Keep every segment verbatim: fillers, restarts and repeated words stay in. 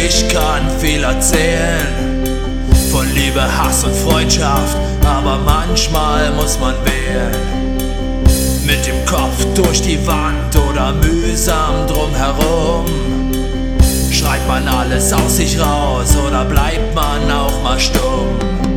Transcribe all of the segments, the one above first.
Ich kann viel erzählen von Liebe, Hass und Freundschaft, aber manchmal muss man wählen. Mit dem Kopf durch die Wand oder mühsam drumherum. Schreit man alles aus sich raus oder bleibt man auch mal stumm?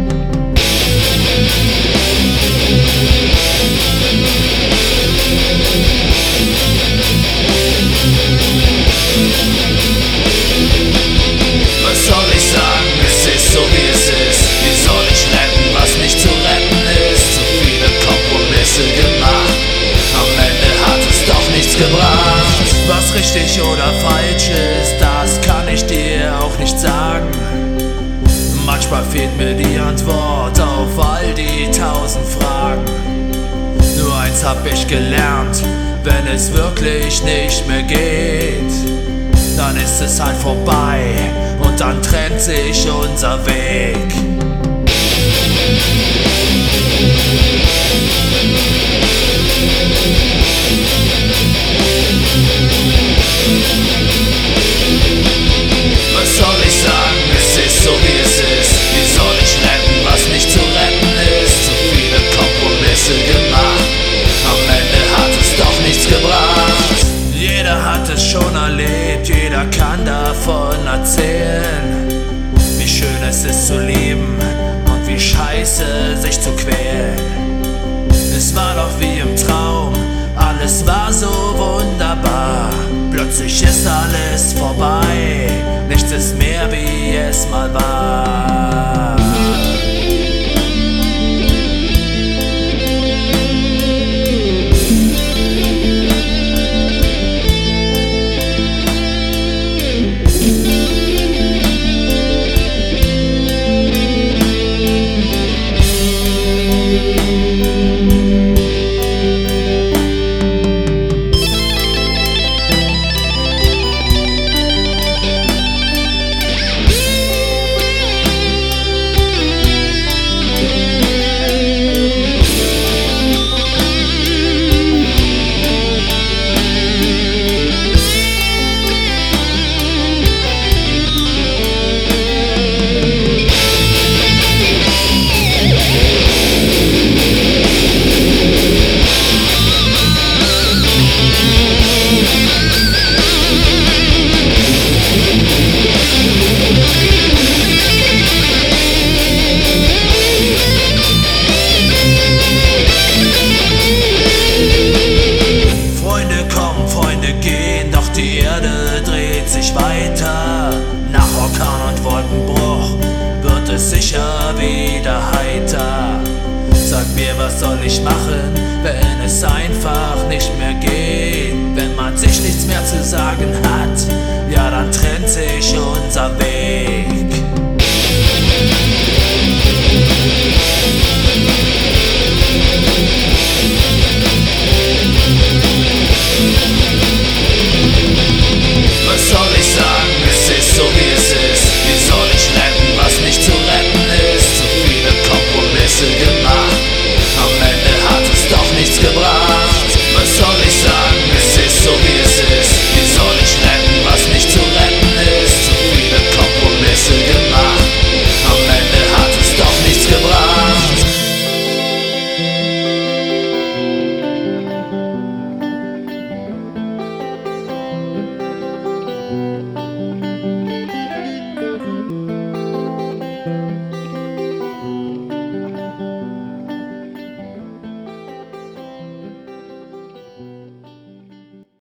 Was soll ich sagen? Es ist so wie es ist. Wie soll ich retten, was nicht zu retten ist? Zu viele Kompromisse gemacht, am Ende hat es doch nichts gebracht. Was richtig oder falsch ist, das kann ich dir auch nicht sagen. Manchmal fehlt mir die Antwort auf all die tausend Fragen. Nur eins hab ich gelernt: wenn es wirklich nicht mehr geht, dann ist es halt vorbei und dann trennt sich unser Weg. Was soll ich sagen? Es ist so wie es ist. Wie soll ich retten, was nicht zu retten ist? Zu viele Kompromisse gemacht, am Ende hat es doch nichts gebracht. Jeder hat es schon erlebt, jeder kann davon erzählen, wie schön es ist zu lieben und wie scheiße sich zu quälen. Es war doch wie im Traum, alles war so wunderbar. Plötzlich ist alles vorbei, nichts ist mehr wie es mal war. Die Erde dreht sich weiter. Nach Orkan und Wolkenbruch wird es sicher wieder heiter. Sag mir, was soll ich machen, wenn es einfach nicht mehr geht? Wenn man sich nichts mehr zu sagen hat, ja, dann trennt sich unser Weg.